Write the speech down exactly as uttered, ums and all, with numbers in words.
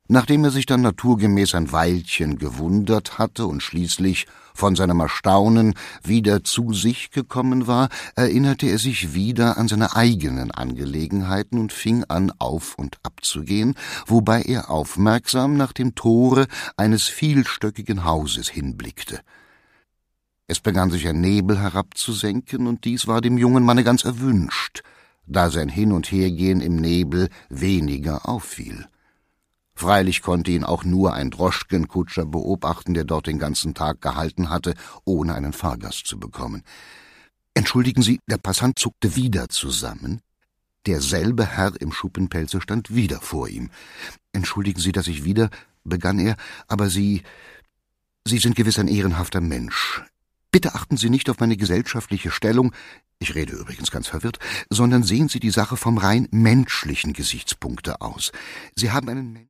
Nachdem er sich dann naturgemäß ein Weilchen gewundert hatte und schließlich von seinem Erstaunen wieder zu sich gekommen war, erinnerte er sich wieder an seine eigenen Angelegenheiten und fing an, auf und ab zu gehen, wobei er aufmerksam nach dem Tore eines vielstöckigen Hauses hinblickte. Es begann sich ein Nebel herabzusenken, und dies war dem jungen Manne ganz erwünscht, da sein Hin- und Hergehen im Nebel weniger auffiel. Freilich konnte ihn auch nur ein Droschkenkutscher beobachten, der dort den ganzen Tag gehalten hatte, ohne einen Fahrgast zu bekommen. »Entschuldigen Sie«, der Passant zuckte wieder zusammen. Derselbe Herr im Schuppenpelze stand wieder vor ihm. »Entschuldigen Sie, dass ich wieder«, begann er, »aber Sie, Sie sind gewiss ein ehrenhafter Mensch. Bitte achten Sie nicht auf meine gesellschaftliche Stellung, ich rede übrigens ganz verwirrt, sondern sehen Sie die Sache vom rein menschlichen Gesichtspunkte aus. Sie haben einen